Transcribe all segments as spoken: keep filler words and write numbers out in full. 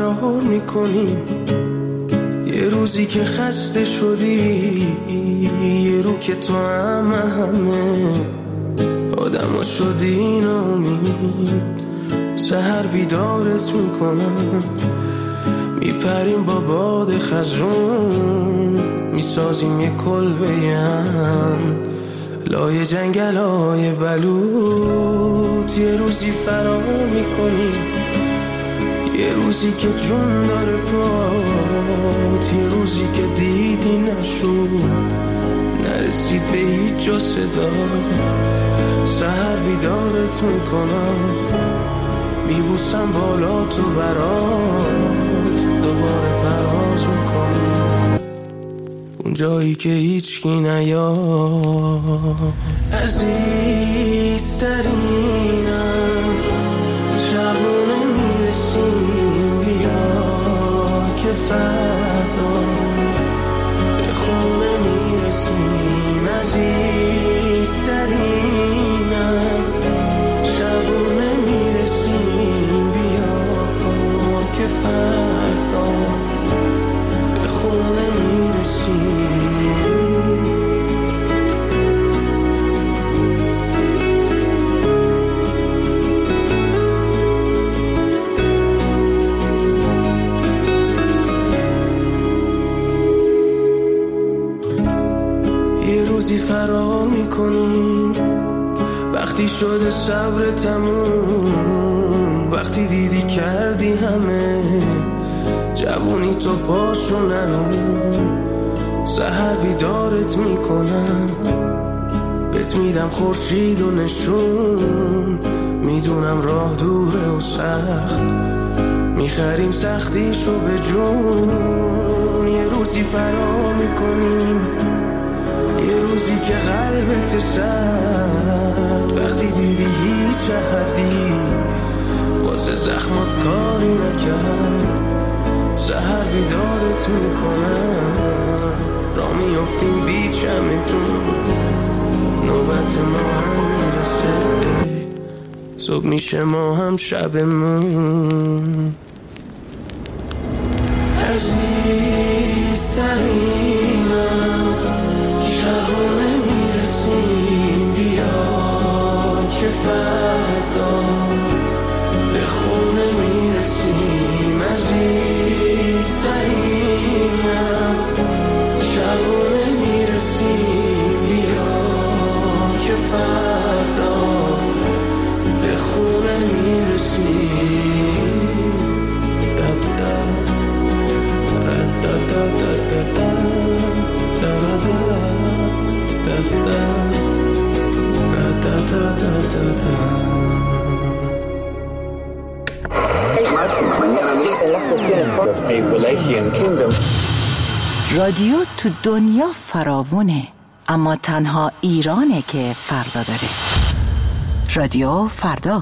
فرار میکنیم، یه روزی که خسته شدی، یه رو که تو هم همه آدم ها شدی نامید. سحر بیدارت میکنم، میپریم با باد خزرون، میسازیم یه کلبه‌ام لای جنگل های بلوط. یه روزی فرار میکنیم، یه روزی که جون داره پات، یه روزی که دیدی نشد، نرسید به هیچ جا صدا. سحر بیدارت میکنم، میبوسم بالا تو برات، دوباره پرواز میکنم اون جایی که هیچ کی نیاد. عزیزترینم شبونه میرسیم، بیا که فردا به خونه میرسیم. عزیزترینم شبونه میرسیم، بیا که فردا به خونه میرسیم. روزی فرار میکنیم، وقتی شده صبر تموم، وقتی دیدی کردی همه جوونی تو پاشو نلوم. سحر بیدارت میکنم، بهت میدم خورشید و نشون، میدونم راه دوره و سخت، میخریم سختیشو به جون. یه روزی فرار میکنیم، یه روزی که قلبت سرد، وقتی دیدی هیچ احدی واسه زخمات کاری نکرد. سحر بیدارت میکنم، را میافتیم بی چمتون، نوبت ما هم میرسه، صبح میشه ما هم شبمون. عزیزترینم شبونه میرسیم، بیا که فردا به خونه میرسیم. عزیزترینم شبونه میرسیم، بیا که فردا به خونه میرسیم. دا دا دا دا دا دا دا رادیو تو دنیا فراوونه، اما تنها ایرانه که فردا داره. رادیو فردا.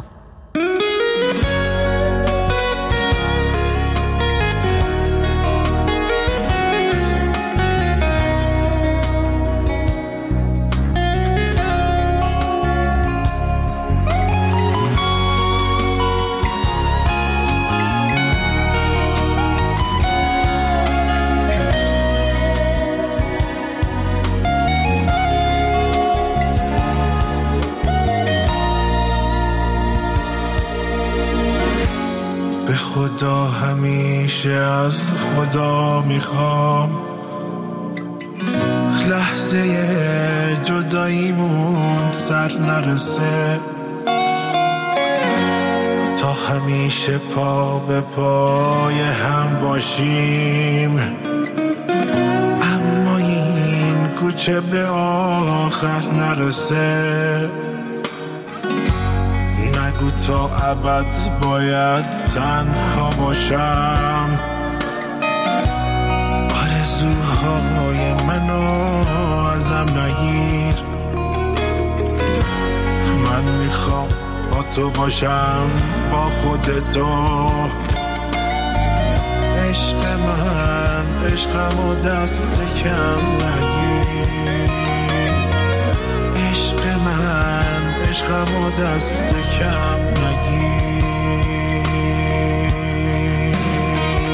خدا همیشه از خدا میخوام، لحظه جداییمون سر نرسه، تا همیشه پا به پای هم باشیم، اما این کوچه به آخر نرسه. نگو تا ابد باید تنها باشم، آرزوهای منو ازم نگیر، من میخوام با تو باشم، با خودتو. عشق من عشقمو دست کم نگیر، عشق من عشقمو دست کم نگیر.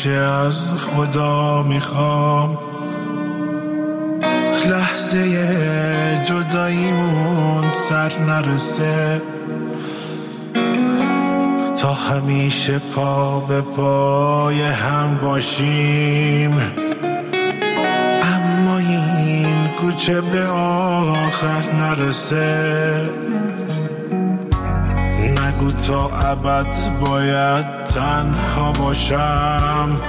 همیشه از خدا میخوام لحظه جداییمون سر نرسه، تا همیشه پا به پای هم باشیم، اما این کوچه به آخر نرسه. نگو تا ابد باید تنها باشم،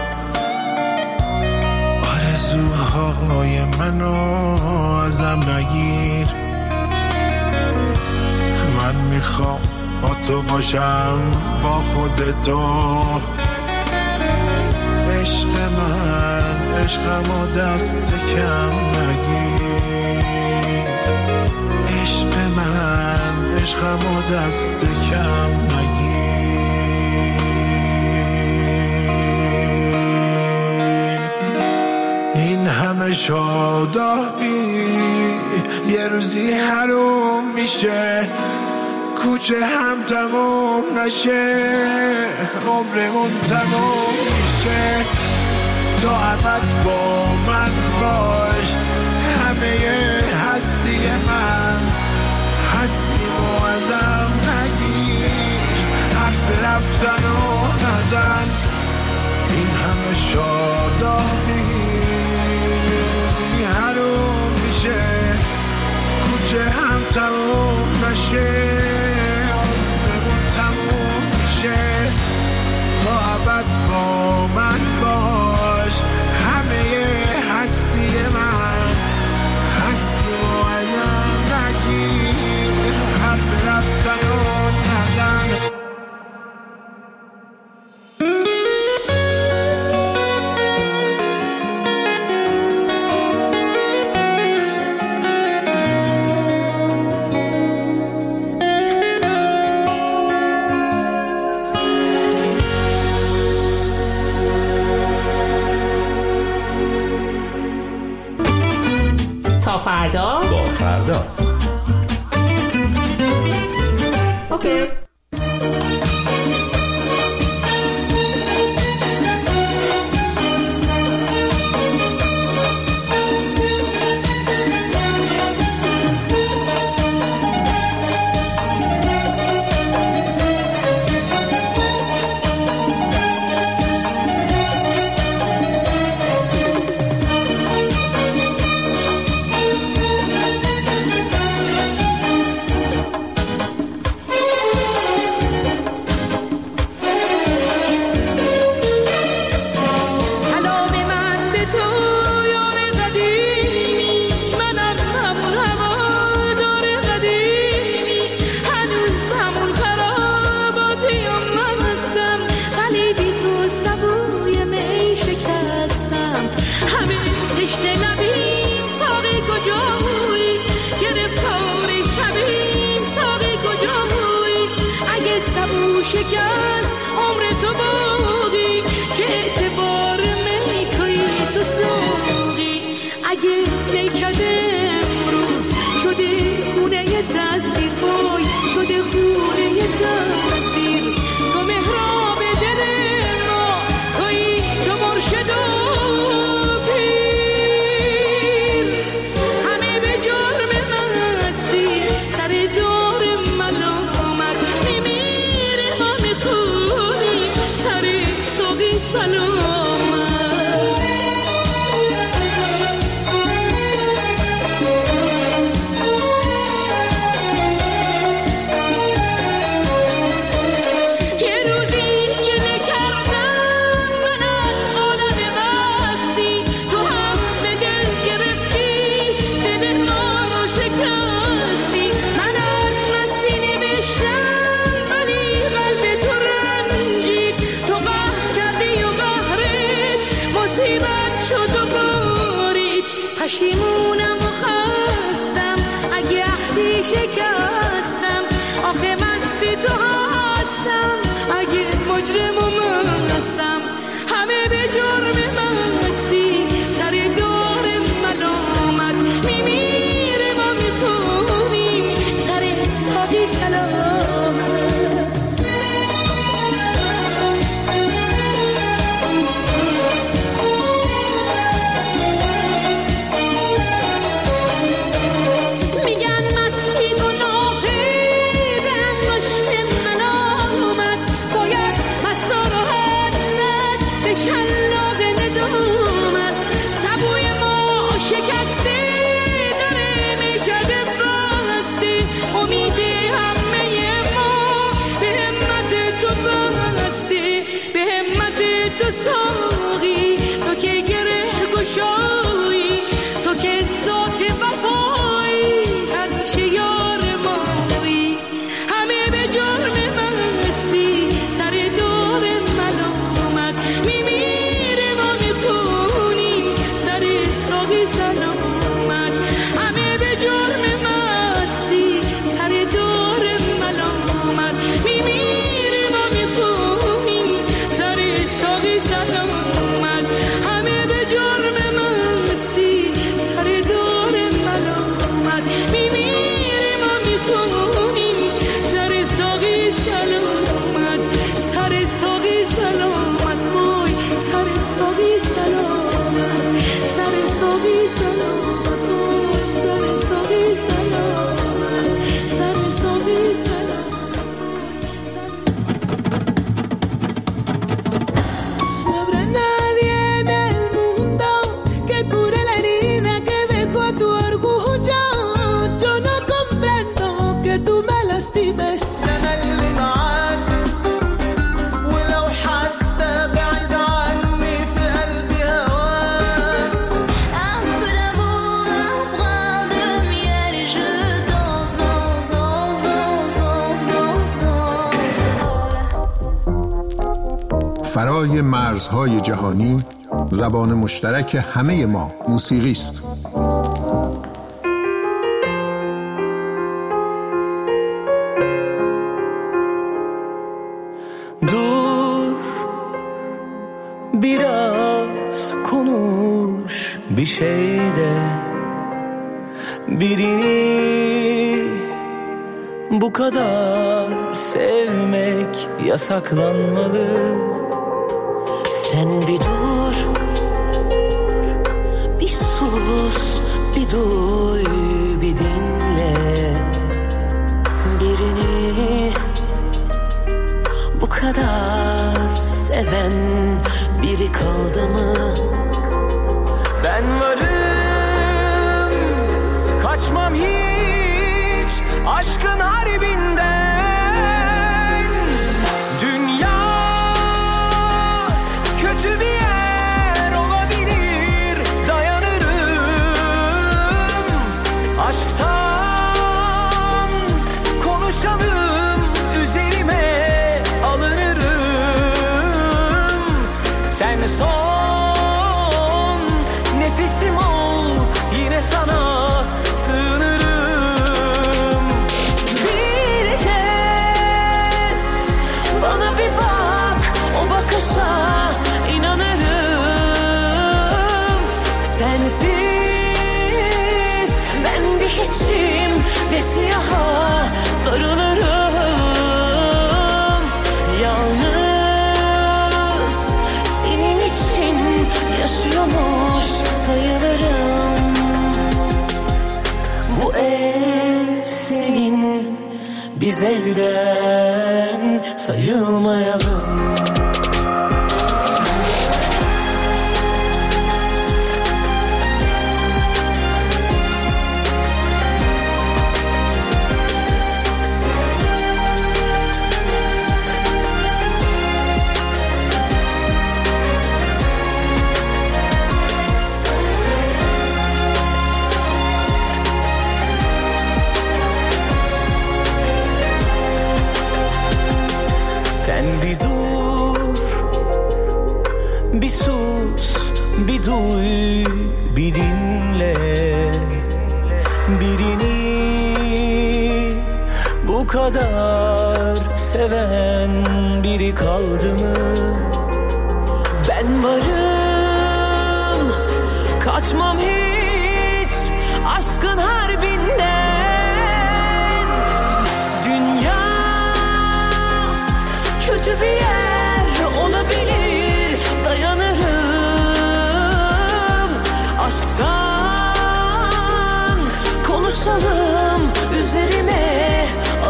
آرزوهای منو ازم نگیر. من میخوام با تو باشم، با خودتو. عشق من عشقمو دست کم نگیر، عشق من عشقمو دست کم نگیر. این همه شادابی یه روزی حروم میشه، کوچه هم تموم نشه، عمرمون تموم میشه. تا ابد با من باش، همه هستی من، هستی مو ازم نگیر، حرف رفتن و نزن. این همه شادابی روزی حروم میشه، کوچه هم تموم نشه، تا ابد با من باش، همه هستی من، هستی و ازم نگیر، حرف رفتن و نزن. فردا با فردا اوکی. شکست عمر تو باقی که اعتبار می توی تو سوقی. اگه نیکده امروز شده خونه تصویر پای، شده خونه تصویر، تو مهراب دل ما توی تو مرشد و پیر. همه به جرم مستی سر دار ملامت میمیره، ما میخونی سر سوقی سلامت. پشیمونم و خستم اگه عهدی شکستم، آخه مستی تو هستم اگه مجرم و مستم. همه به جرم مستی سر دار ملامت میمیره، ما میکنیم سر ساقی سلامت. ساقی سلامت کن سر ساقی سلامت سر ساقی سلامت No habrá nadie en el mundo que cure la herida que dejó tu orgullo. Yo no comprendo que tú me lastimes. فرای مرزهای جهانی زبان مشترک همه ما موسیقی است. Dur biraz konuş bir şeyde birini bu kadar sevmek yasaklanmalı. Sen bir dur, bir sus, bir duy, bir dinle. Birini bu kadar seven biri kaldı mı? Ben varım, kaçmam hiç aşkın harbinden. Kötü bir yer olabilir, dayanırım. Aşktan konuşalım, üzerime alınırım. Sen son nefesim ol, yine sana sığınırım. Bir kez bana bir bak, o bakışa sensiz ben bir hiçim ve siyaha sarılırım. Yalnız senin için yaşıyormuş sayılırım. Bu ev senin, biz evden sayılmayalım. Sen bir dur, bir sus, bir duy, bir dinle. Birini bu kadar seven biri kaldı mı? Ben varım, kaçmam hiç aşkın harbinden. Dünya kötü bir yer olabilir, dayanırım. Aşktan konuşalım, üzerime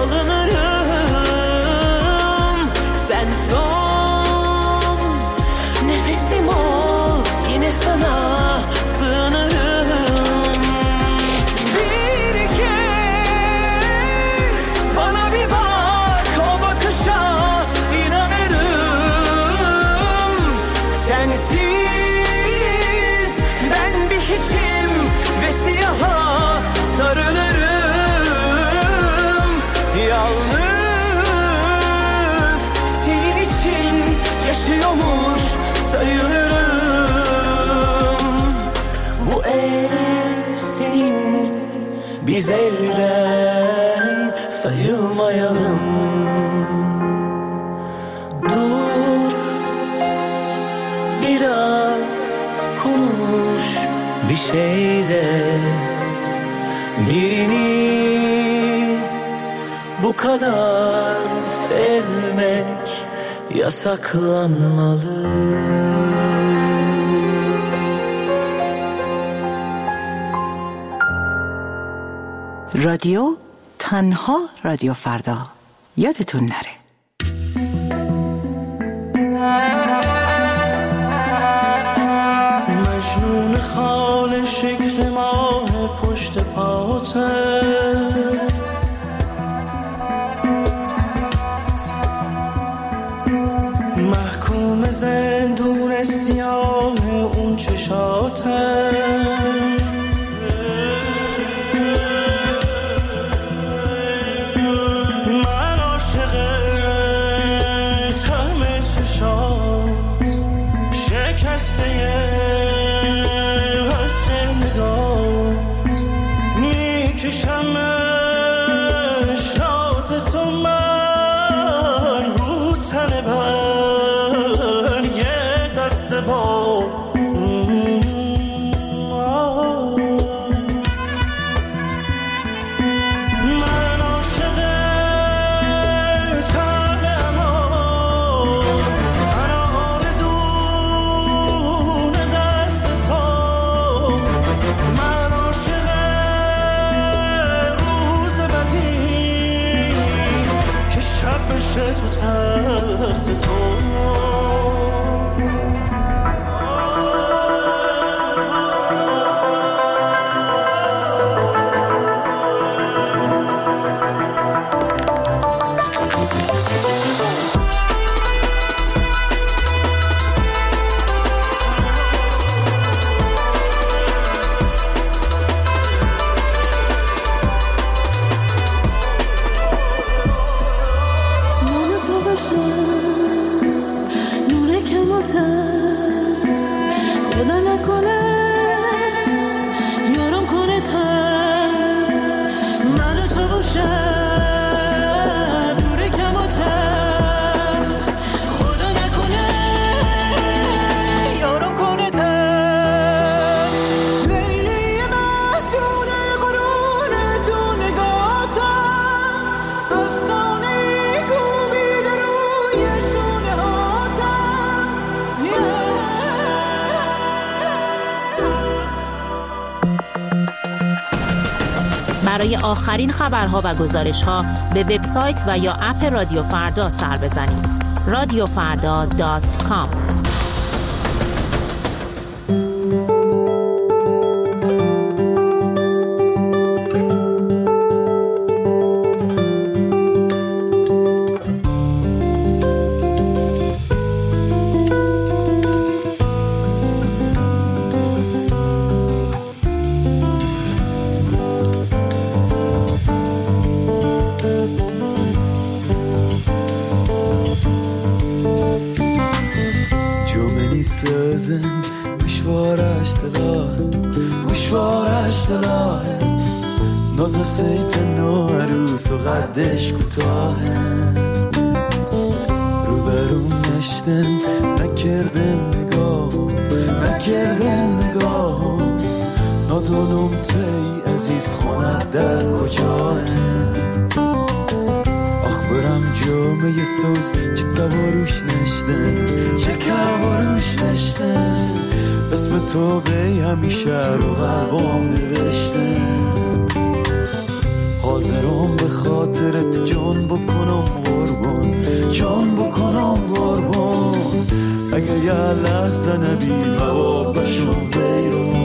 alınırım. Sen son nefesim ol, yine sana sığınırım. Bir kez bana bir bak, o bakışa sensiz ben bir hiçim ve siyaha sarılırım. Yalnız senin için yaşıyormuş sayılırım. Bu ev senin, biz elden sayılmayalım. Dur biraz konuş bir şeyde birini bu kadar sevmek yasaklanmalı. رادیو تنها رادیو فردا، یادتون نره. مجنون خال شکل ماه پشت پاته، محکوم زندون سیاه اون چشاته، من عاشق طعم چشات شکسته وصل نگاه، میکشم شاز تو من رو تن بر یه دست با من عاشق طعم انار، انار دون دست تو، من عاشق روز بدی که شب بشه تو تخت تو. منو تو باشم نور کم و تخت، خدا نکنه یارم کنه تر. منو تو باشم نور کم و تخت، خدا نکنه یارم کنه تر. لیلی محسون قرون تو نگاتم، افسانه کوبیده روی شونه هاتم. برای آخرین خبرها و گزارش‌ها به وبسایت و یا اپ رادیو فردا سر بزنید. رادیو فردا دات کام. جملی سازن گوشوارش دلاه، گوشوارش دلاه، ناز سیت نو عروس و قدش کوتاهه، رو برون نشتن نکردن نگاه، نکردن نگاه، نادونم تی عزیز خونت در کجاه. برم جامعه سوز چه کواروش نشتن، چه کواروش نشتن، اسم تو بی همیشه رو قلبم نوشتن. حاضرم به خاطرت جان بکنم قربان، جان بکنم قربان، اگه یه لحظه نبی موابشم بیرون.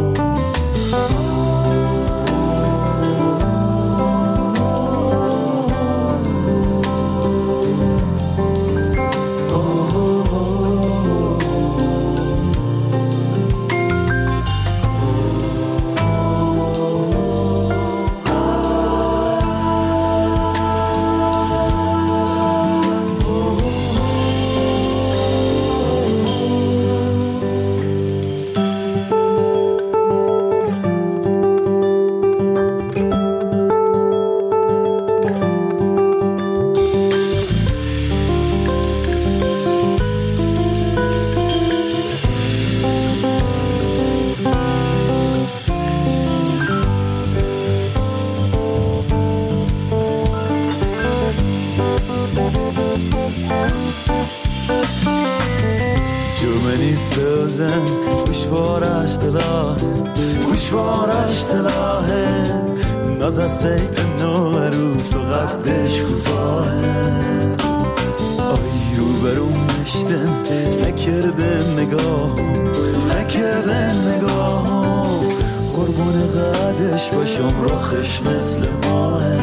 سازن گوشوارش دلاهه، گوشوارش دلاهه، از سیت نو عروس و قدش کوتاهه آی رو برون نشتن نکرده نگاه نکرده نگاه قربون قدش باشم رخش مثل ماهه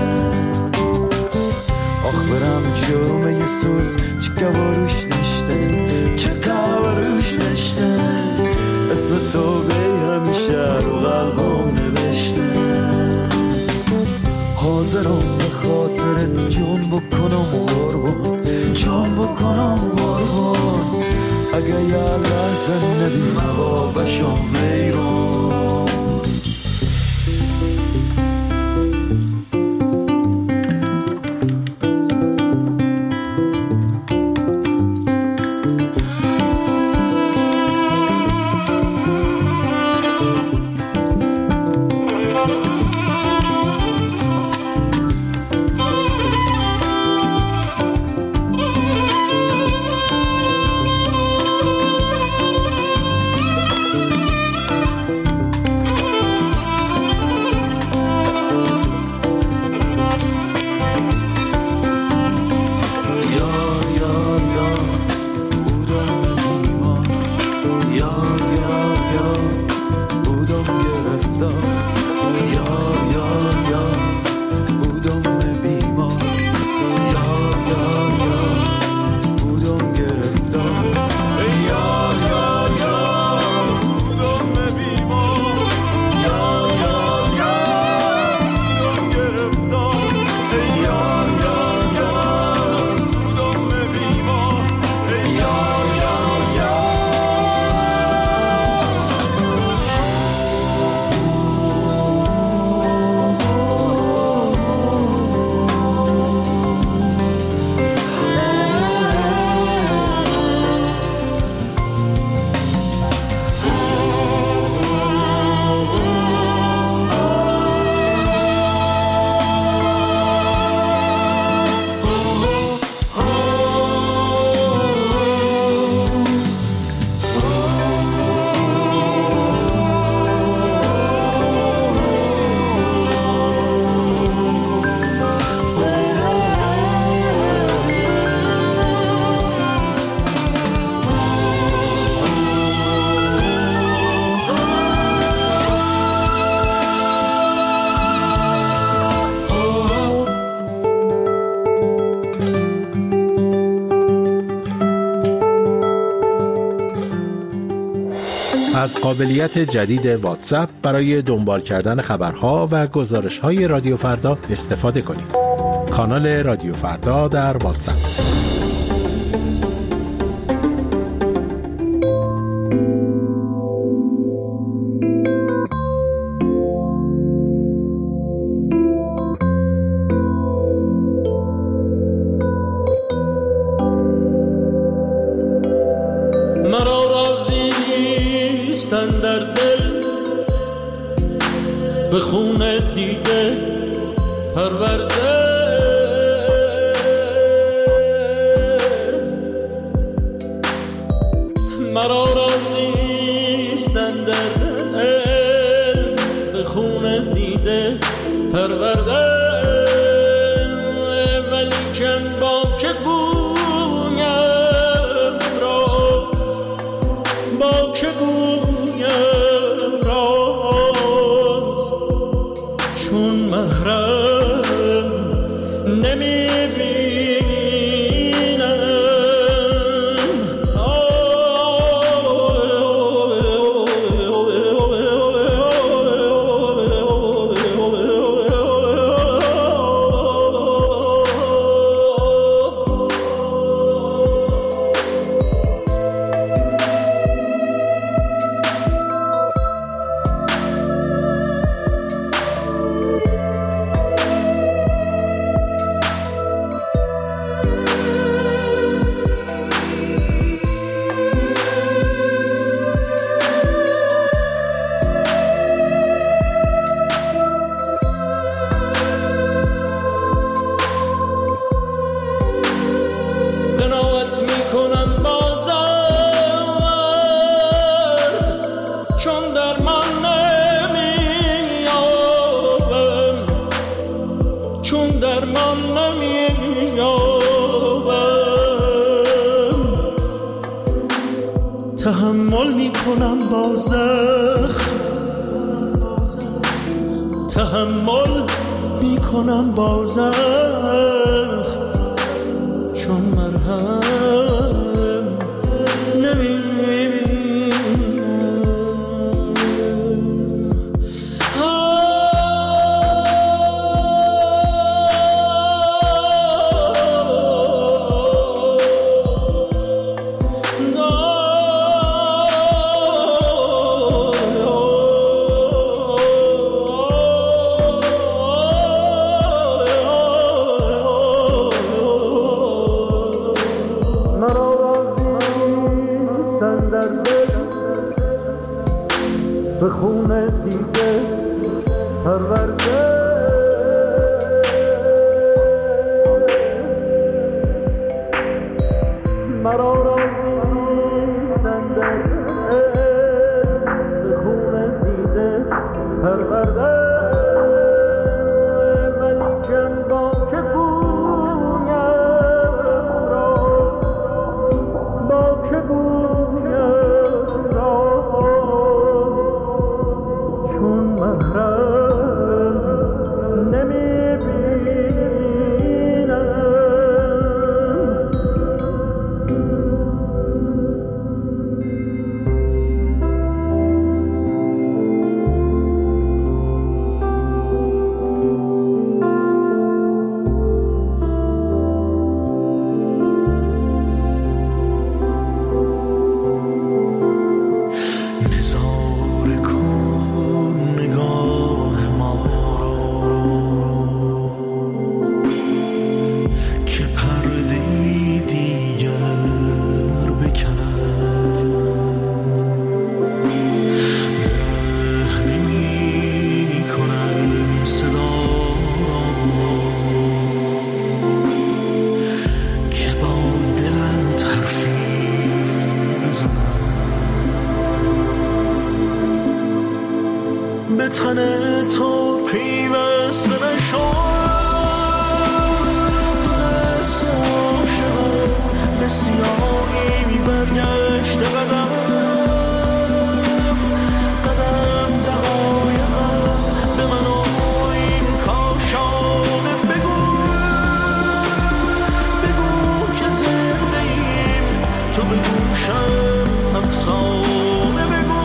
آخ برم جرمه سوز چه گواروش نشتن چه گواروش نشتن اسم تو بی همیشه رو قلبم نوشته حاضرم به خاطر جون بکنم قربان جون بکنم قربان اگه یه لحظه نبی موا بشم ویرون از قابلیت جدید واتساپ برای دنبال کردن خبرها و گزارش‌های رادیو فردا استفاده کنید. کانال رادیو فردا در واتساپ. در دل به خون دیده پرورده مرا رازیستن در دل به خون دیده پرورده ولی چند با که گویم راز با که گویم راز چون محرم نمیبینم میکنم با زخم، تحمل میکنم با زخم، چون مرهم به خونه دیده پرورده، مرا راضی نیستن در به خونه دیده پرورده، ولیکن با که گویم را، با که گویم را، چون محرم نمیبینم. نظاره کن نگاه ما رو که پردی دیگر بکنم، برهنه می کنم صدا را که با دلت حرفی بزنم، به تن تو پیوسته نشد، دو دست عاشقم به سیاهی برگشته قدم، قدم دقایقم به من و این کاشانه بگو، بگو که زنده ایم تو به گوشم افسانه بگو،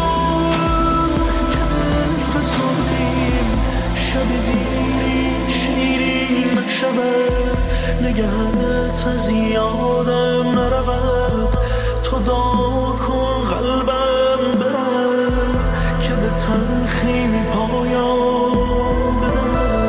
شب دیرین شیرین نشود، نگهت از یادم نرود، تو دعا کن قلبم برد که به تلخی پایان بدهد.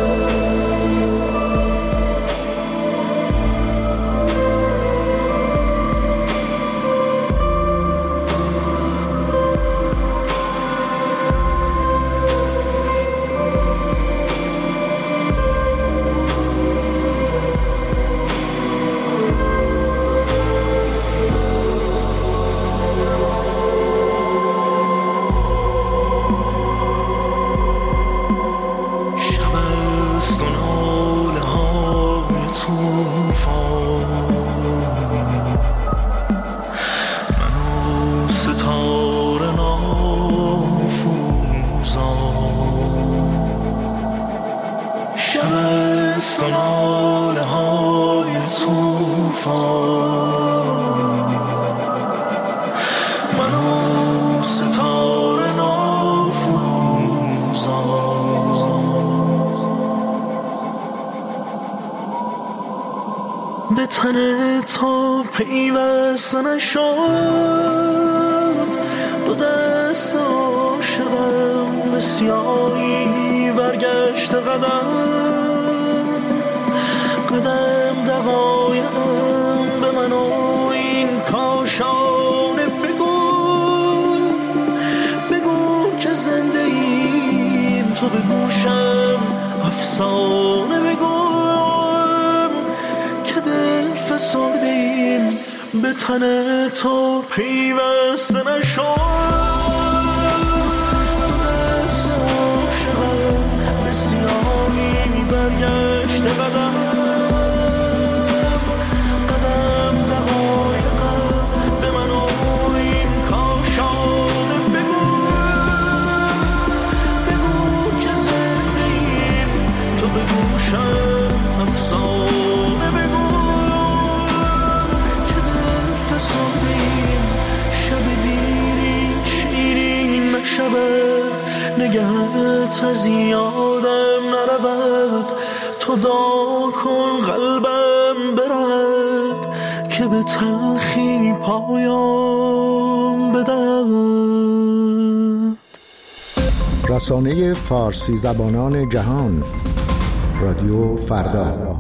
به تن تو پیوسته نشد، دو دست عاشقم به سیاهی برگشت قدم، قدم دقایقم به من و این کاشانه بگو، بگو که زنده ایم تو به گوشم افسانه بگو، فسردیم به تن تو پیوسته نشد، دو دست عاشقم به سیاهی برگشت قدم، قدم دقایقم به من و این کاشان نگهت از یادم نرود، تو دعا کن قلبم برد که به تلخی پایان بدهد. رسانه فارسی زبانان جهان، رادیو فردا.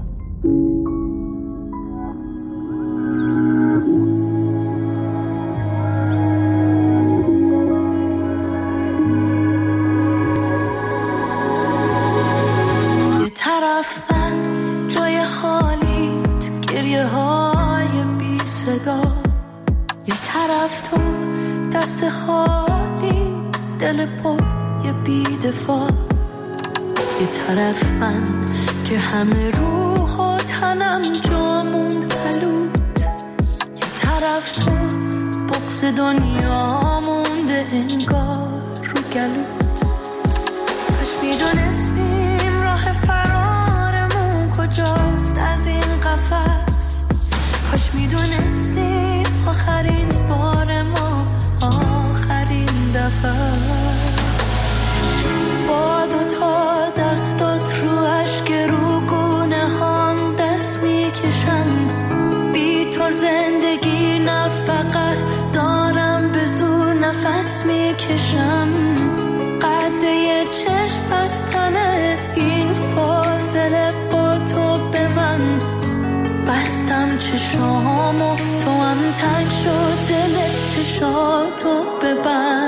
یه طرف من جای خالیت، گریه های بی صدا، یه طرف تو دست خالی، دل پر یه بی دفاع، یه طرف من که همه روح و تنم جا موند پلوت، یه طرف تو بغض دنیا مونده انگار رو گلوت. کاش میدونستیم راه فرارمون کجاست از این قفس، کاش میدونستیم آخرین بار ما آخرین دفعه. با دوتا دستات رو اشک رو گونه هم دست میکشم، بی تو زندگی نه فقط دارم به زور نفس میکشم. قد یه چشم بستنه این فاصله با تو به من، بستم چشامو تو هم تنگ شد دل چشاتو ببند.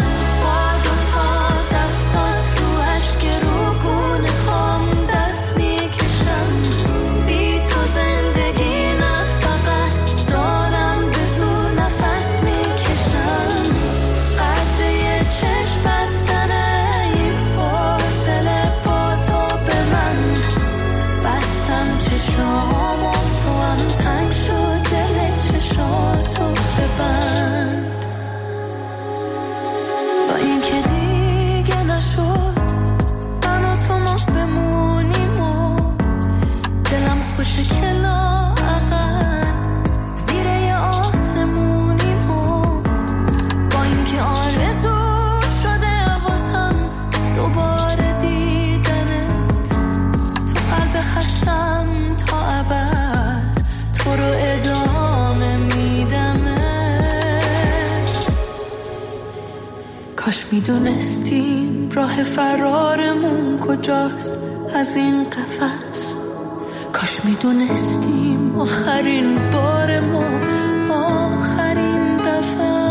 کاش میدونستیم راه فرارمون کجاست از این قفس، کاش میدونستیم آخرین بار ما آخرین دفعه.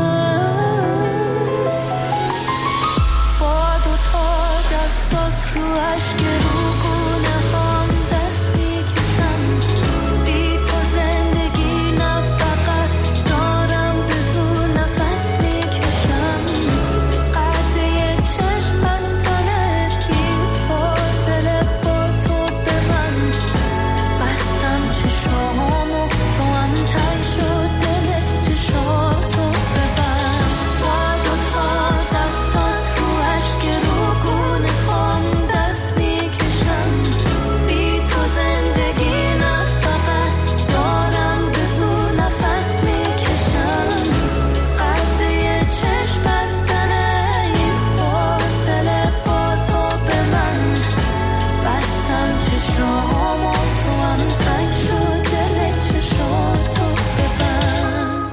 با دوتا دستات رو اشک رو گونه هم دست میکشم، بی تو زندگی نه فقط دارم به زور نفس میکشم. قد یه چشم بستنه این فاصله با تو به من، بستم چشامو تو هم تنگ شد دل چشاتو ببند. با دوتا دستات رو اشک رو گونه هم دست میکشم، بی تو زندگی نه فقط دارم به زور نفس میکشم. قد یه چشم بستنه این فاصله با تو به من، بستم چشامو تو هم تنگ شد دل چشاتو ببند.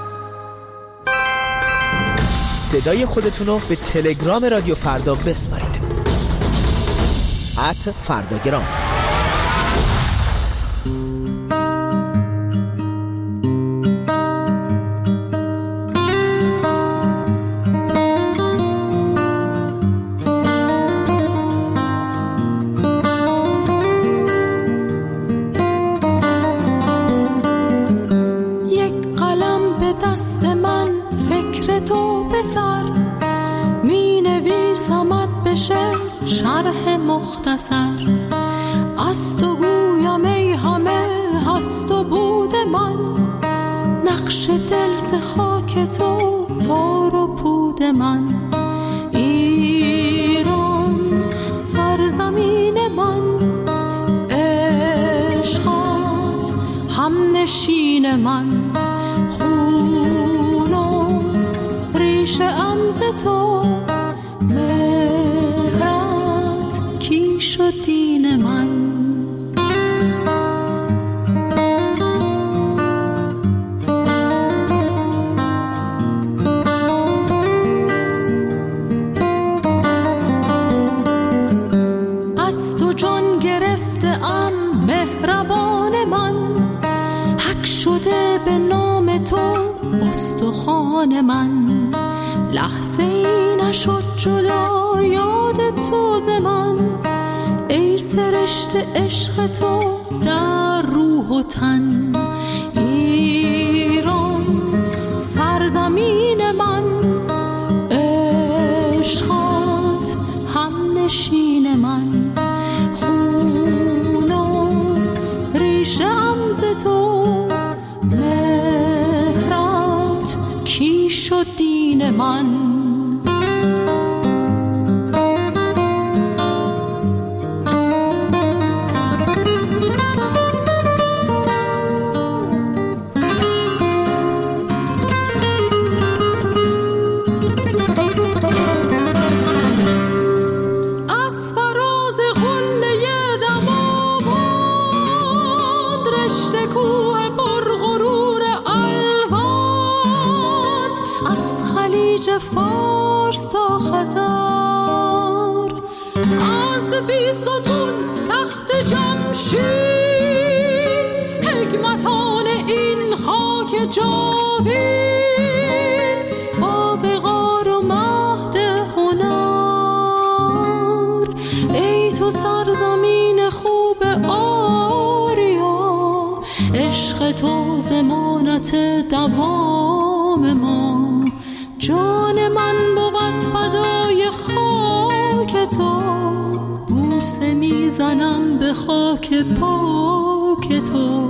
صدای خودتونو به تلگرام رادیو فردا بسپارید. ات فرداگرام. یک قلم به دست من فکر تو بذار، می نویسمت بشه شرح مختصر. از تو گویم ای همه هست و بود من، نقش دل ز خاک تو تار و پود من. ایران سرزمین من، عشقات هم نشین من. خون و ریشه ام ز تو دین من. از تو جان گرفته ام مهربان من، حک شده به نام تو استخوان من. لحظه ای نشد جدا یاد تو ز من، ای سرشت عشق تو در روح و تن. ایران سرزمین من، عشقات هم نشین من. خون و ریشه ام ز تو، مهرت کیش و دین من. فارس تا خزر، از بیستون تخت جمشید، حکمتان این خاک جاوید، با وقار و مهد هنر. ای تو سرزمین خوب آریا، عشق تو ضمانت دوام ما. جان من بود فدای خاک تو، بوسه میزنم به خاک پاک تو.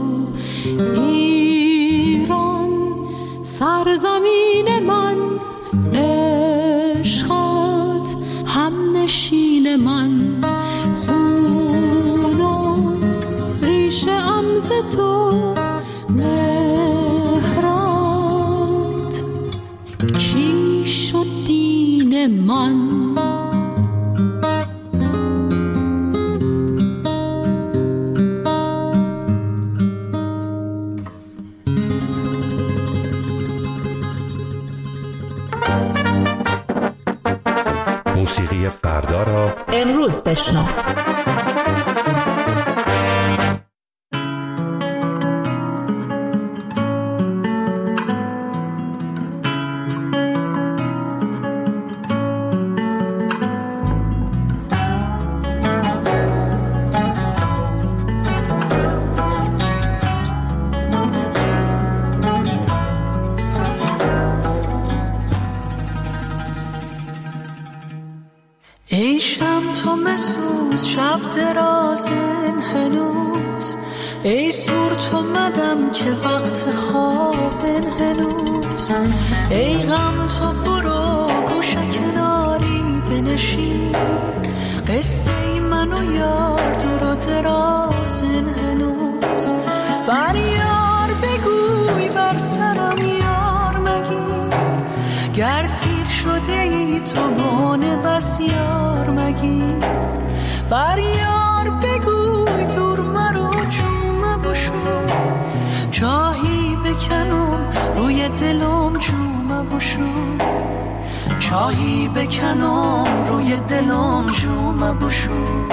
ایران سرزمین من، عشقات هم نشین من. خون و ریشه ام ز تو، مهرت کیش و دین من. موسیقی فردا را امروز بشنو. ای شب تو مسوز شب درازن هنوز، ای سور تو مدم که وقت خوابن هنوز. ای غم تو برو گوشه کناری بنشین، قصه ای من و یار دور و درازن هنوز. بر یار بگوی بر سرم یار مگی، گر سیر شده ای تو بانه بس یار مگی. بر یار بگوی دور مرو چوم بشو، چاهی بکنم روی دلم چوم بشو. چاهی بکنم روی دلم چوم بشو.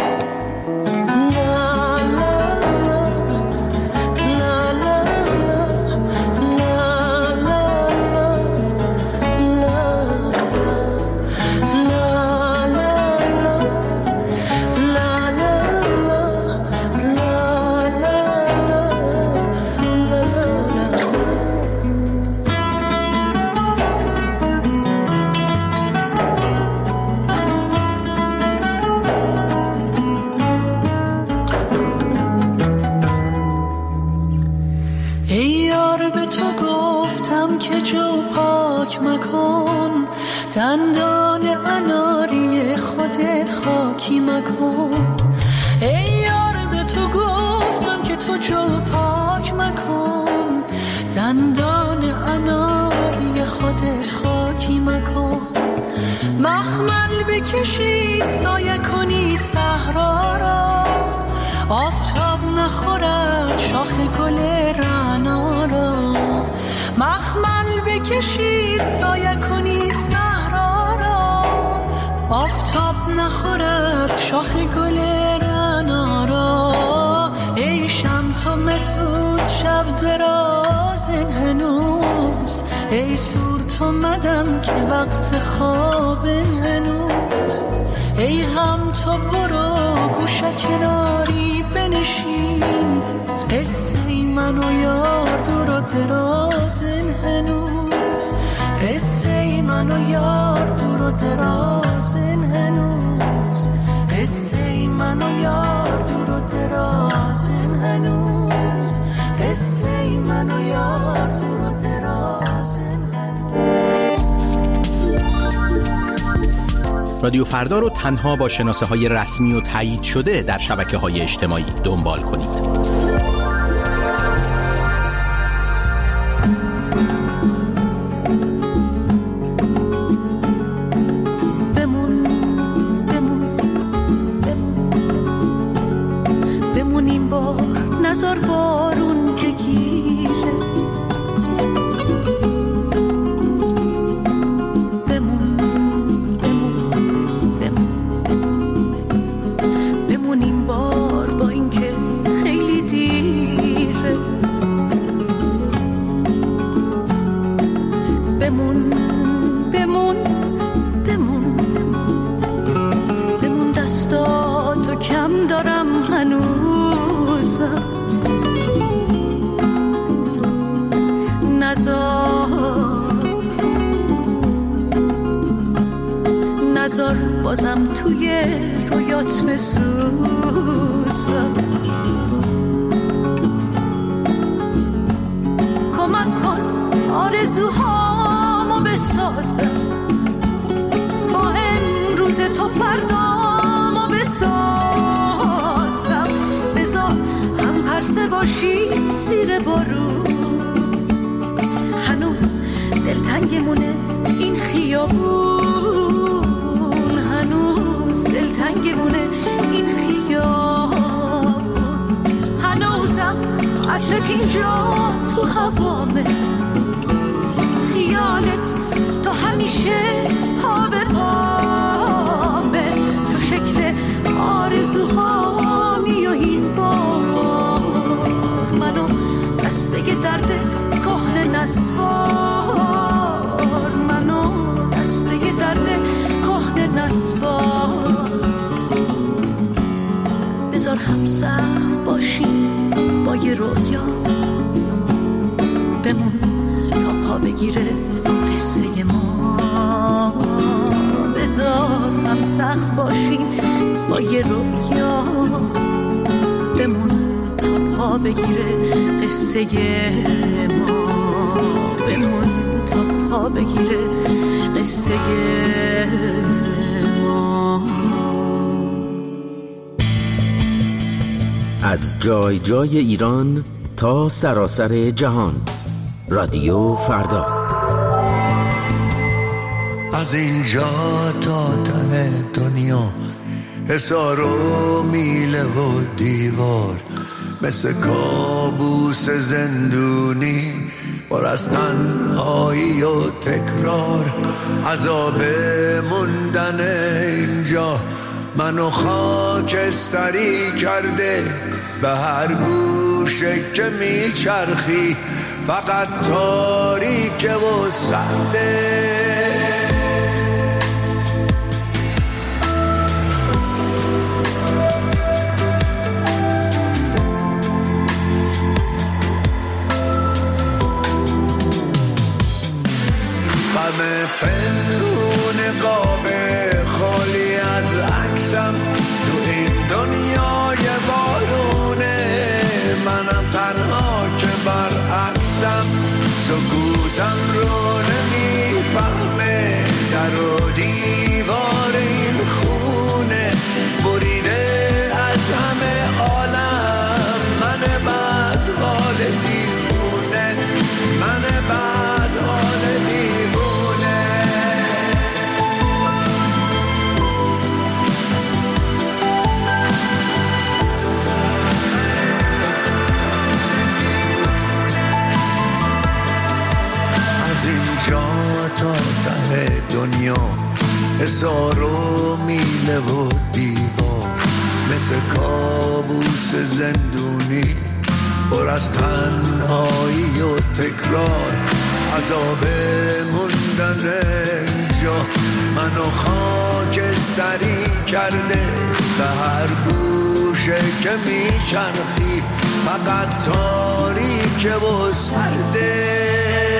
دندان اناری خودت خاکی مکن. ای یار به تو گفتم که تو جو پاک مکن، دندان اناری خودت خاکی مکن. مخمل بکشید سایه کنید صحرا را، آفتاب نخورد شاخ گل رعنا را. مخمل بکشید سایه کنید صحرا را، آفتاب نخورد شاخ گل رعنا را. ای شم تو مسوز شب دراز هنوز، ای سور تو مدم که وقت خواب هنوز. ای غم تو برو گوشه کناری بنشین، قصه ای من و یار دور و دراز هنوز. قصه ای من و یار دور و دراز هنوز. قصه ای من و یار دور و دراز هنوز. قصه ای من و یار دور و دراز هنوز. رادیو فردا رو تنها با شناسه های رسمی و تایید شده در شبکه های اجتماعی دنبال کنید. بازم توی رویات بسوزم. کمک کن آرزوهامو بسازم، با امروز تو فردامو بسازم. بذار هم پرسه باشی زیر بارون، هنوز دلتنگمونه این خیابون، دلتنگمونه این خیابون. هنوزم عطرت اینجا تو هوامه، خیالت تو همیشه پا به پامه. تو شکل آرزوهامی و این بار منو دسته درد کهنه نسبار، منو دسته درد کهنه نسبار. بذار هم سخت باشیم با یه رویا، بمون تا پا بگیره قصه ما. بذار هم سخت باشیم با یه رویا، بمون تا پا بگیره قصه ما. بمون تا پا بگیره قصه ما. از جای جای ایران تا سراسر جهان، رادیو فردا. از اینجا تا ته دنیا، حصار و میله و دیوار، مثل کابوس زندونی پر از تنهایی و تکرار. عذاب موندن اینجا منو خاکستری کرده، به هر گوشه که میچرخی فقط تاریکه و سخته. غم پنهون قاب خالی از عکسم تو این دنیای بارونه. منم تنها که برعکسم، سکوتم رو نمیفهم. حصار و میله و دیوار، مثل کابوس زندونی پر از تنهایی و تکرار، عذاب موندن اینجا منو خاکستری کرده. به هر گوشه که میچرخی فقط تاریکه و سرده.